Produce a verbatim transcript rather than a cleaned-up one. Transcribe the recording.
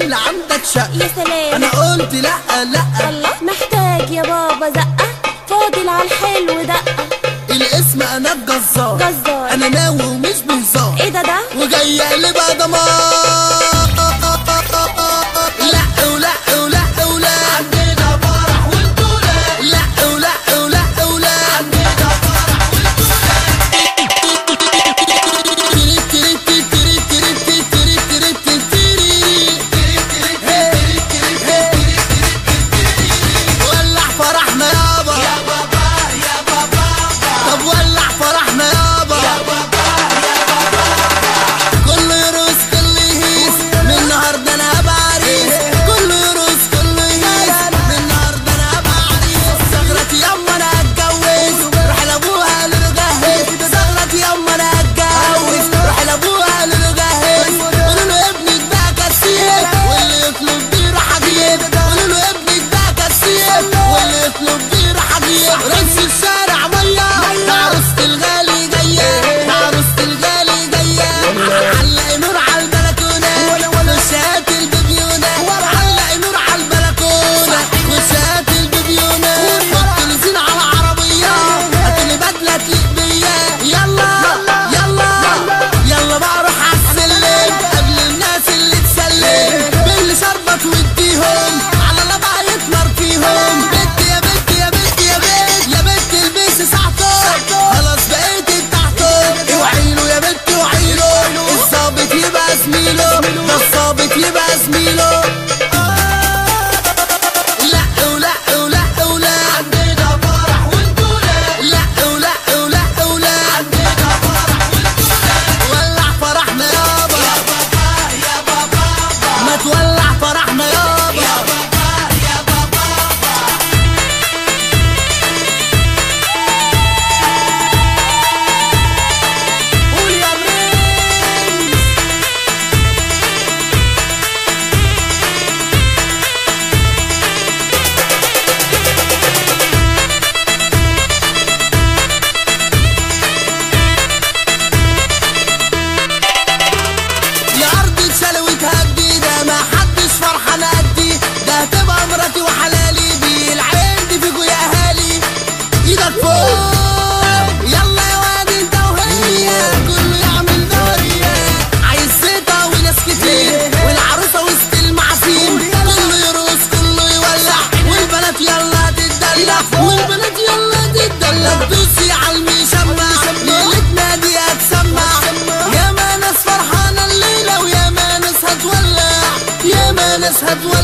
ولا عندك شقة؟ يا سلام، انا قلت لا لا. الله، محتاج يا بابا زقة، فاضل على الحلو دقة. الاسم انا الجزار، جزار، انا ناوي ومش بهزار. ايه ده ده؟ وجاي اقلبها دمار. لا ولا ولا ولا عندنا فرح وانتوا لا. لا ولا ولا ولا عندنا فرح وانتوا لا. ولع فرحنا يابا يا بابا يا بابا. طب ولع فرحنا يابا يا بابا يا بابا. كله يرقص كله يهيس، من النهارده انا هبقى عريس. كله يرقص كله يهيس، من النهارده انا هبقى عريس. زغرتي يما انا هتجوز، روح لابوها قالوا له جهز. زغرتي يما انا هتجوز، روح لابوها قالوا له جهز. قولوا له ابنك بقى كسيب، واللي يطلب بيه راح اجيب. قولوا له ابنك بقى كسيب، واللي يطلب بيه راح اجيب. رص الشارع ميه، ده عروسة الغالي جايه، ده عروسة الغالي جايه. علق نور على البلكونه وشات البيبيونه. علق نور على البلكونه وشات البيبيونه. حط لي زين على العربيه، هات لي بدله تليق بيا. يلا يلا يلا بقى روح على السلم قبل الناس اللي تسلم. باللي شربت واديهم على لبع يتمر فيهم. بنت يا بنت يا بنت يا بنت يا بنت البسي ساعته، خلاص بقيت بتاعته. اوعي له يا بنت اوعي له، الظابط يبقى زميله، ده الظابط يبقى زميله. لا ولا ولا ولا عندنا فرح وانتوا لا. لا ولا ولا ولا عندنا فرح وانتوا لا. ولع فرحنا يابا يا بابا يا بابا. ما تولع فرحنا يابا يا بابا يا بابا. قول يا برنس. يا أرض اتشلوتها جديدة، ما حدش فرحان قدي. ده هتبقى مراتي وحلالي، دي العين دي فيكوا يا أهالي. إيدك فوق يلا يا واد انت وهي، كله يعمل دورية. عايز زيطة وناس كتير، والعروسة وسط المعازيم. كله يرقص كله يولع، والبنات يلا تتدلع، والبنات يلا تتدلع. دوسي عالمشمع، ليلتنا دي هتسمع. ياما ناس فرحانة الليلة، وياما ناس هتولع، ياما ناس هتولع.